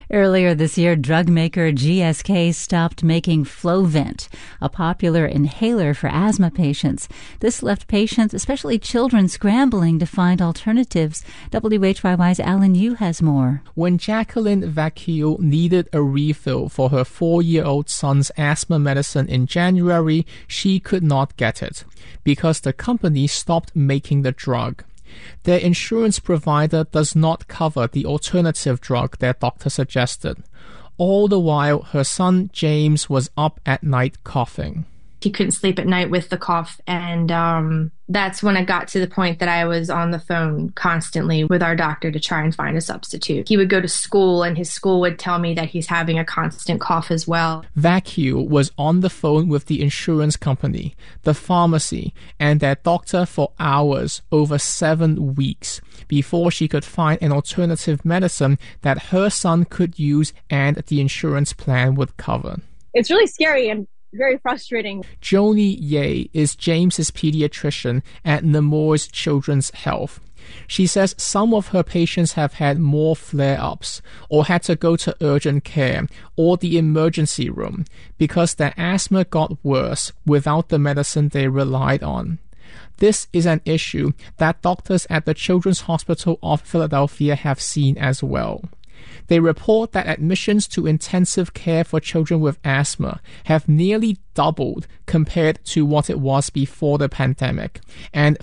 Earlier this year, drug maker GSK stopped making Flovent, a popular inhaler for asthma patients. This left patients, especially children, scrambling to find alternatives. WHYY's Alan Yu has more. When Jacqueline Vacchio needed a refill for her 4-year-old son's asthma medicine in January, she could not get it because the company stopped making the drug. Their insurance provider does not cover the alternative drug their doctor suggested. All the while, her son James was up at night coughing. He couldn't sleep at night with the cough, and that's when it got to the point that I was on the phone constantly with our doctor to try and find a substitute. He would go to school, and his school would tell me that he's having a constant cough as well. Vacchio was on the phone with the insurance company, the pharmacy, and their doctor for hours, over 7 weeks, before she could find an alternative medicine that her son could use and the insurance plan would cover. It's really scary and very frustrating. Joni Ye is James's pediatrician at Nemours Children's Health. She says some of her patients have had more flare-ups or had to go to urgent care or the emergency room because their asthma got worse without the medicine they relied on. This is an issue that doctors at the Children's Hospital of Philadelphia have seen as well. They report that admissions to intensive care for children with asthma have nearly doubled compared to what it was before the pandemic, and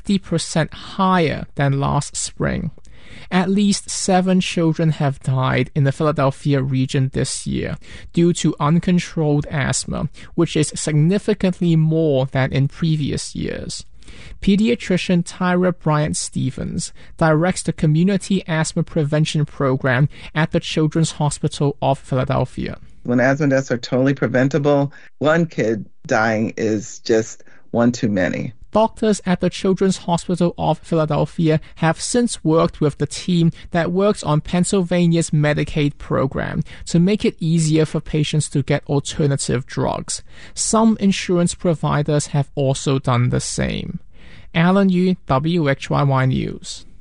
50% higher than last spring. At least 7 children have died in the Philadelphia region this year due to uncontrolled asthma, which is significantly more than in previous years. Pediatrician Tyra Bryant-Stevens directs the Community Asthma Prevention Program at the Children's Hospital of Philadelphia. When asthma deaths are totally preventable, one kid dying is just one too many. Doctors at the Children's Hospital of Philadelphia have since worked with the team that works on Pennsylvania's Medicaid program to make it easier for patients to get alternative drugs. Some insurance providers have also done the same. Alan Yu, WHYY News.